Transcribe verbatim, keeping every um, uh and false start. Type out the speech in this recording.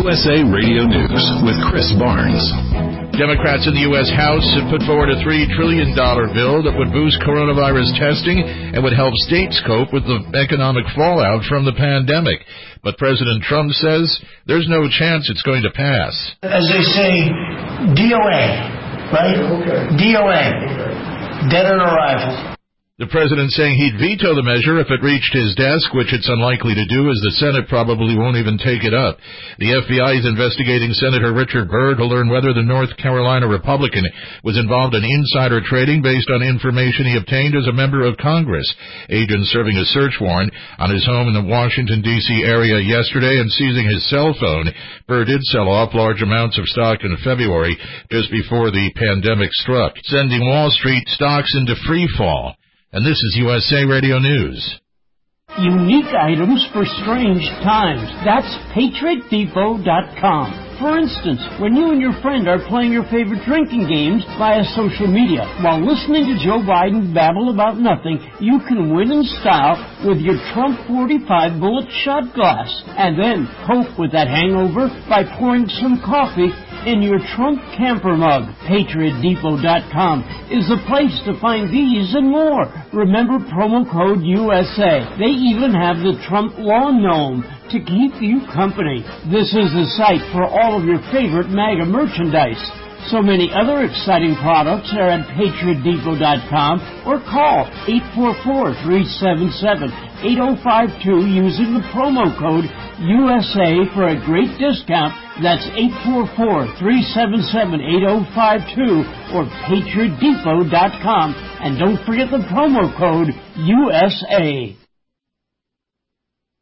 U S A Radio News with Chris Barnes. Democrats in the U S House have put forward a three trillion dollars bill that would boost coronavirus testing and would help states cope with the economic fallout from the pandemic. But President Trump says there's no chance it's going to pass. As they say, D O A, right? Okay. D O A, dead on arrival. The president saying he'd veto the measure if it reached his desk, which it's unlikely to do as the Senate probably won't even take it up. The F B I is investigating Senator Richard Burr to learn whether the North Carolina Republican was involved in insider trading based on information he obtained as a member of Congress. Agents serving a search warrant on his home in the Washington, D C area yesterday and seizing his cell phone. Burr did sell off large amounts of stock in February, just before the pandemic struck, sending Wall Street stocks into free fall. And this is U S A Radio News. Unique items for strange times. That's Patriot Depot dot com. For instance, when you and your friend are playing your favorite drinking games via social media, while listening to Joe Biden babble about nothing, you can win in style with your Trump forty-five bullet shot glass. And then cope with that hangover by pouring some coffee in your Trump camper mug. Patriot Depot dot com is the place to find these and more. Remember promo code U S A. They even have the Trump lawn gnome to keep you company. This is the site for all of your favorite MAGA merchandise. So many other exciting products are at Patriot Depot dot com or call eight four four, three seven seven, eight oh five two using the promo code U S A for a great discount. That's eight four four, three seven seven, eight oh five two or Patriot Depot dot com. And don't forget the promo code U S A.